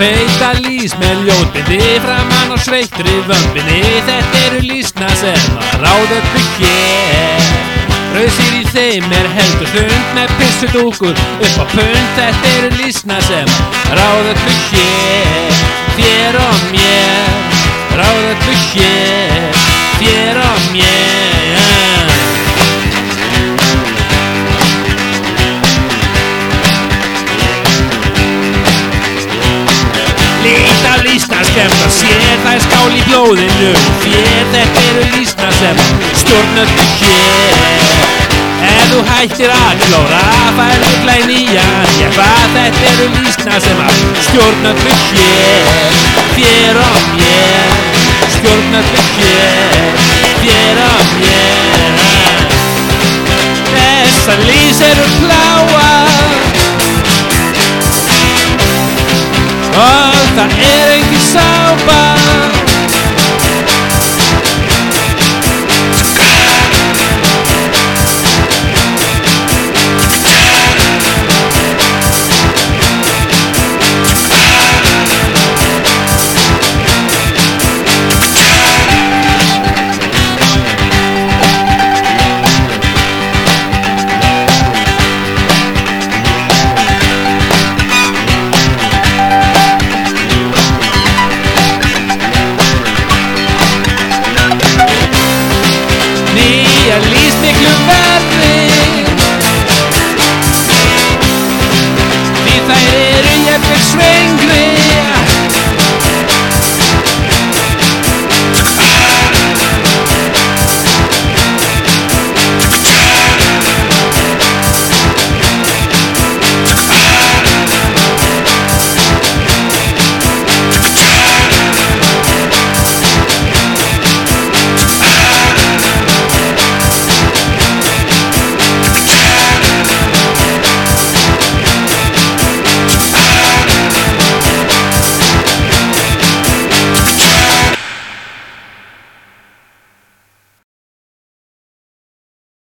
feita lýs með ljótbindi framan á sveittri vömbinni. Þetta eru lýsna sem að ráða öllu hér. Rauðsýr í þeim heldur þund með pissudúkur upp á pund. Þetta eru lýsna sem ráða öllu hér. Þér og mér, ráða öllu hér. Þér og mér. Lít af lýsna skemmta sér, það skál í blóðinu þér. Þetta eru lýsna sem stjórna öllu hér. Ef þú hættir að klóra, færðu glæn í að jeppa. Þetta eru lýsna sem stjórna öllu hér. Þér og mér, stjórna öllu hér. Þér og mér. Þessar lýs eru bláar og það engin sápa. Nýjar lýs miklu verri, því þær eru jafnvel sveng.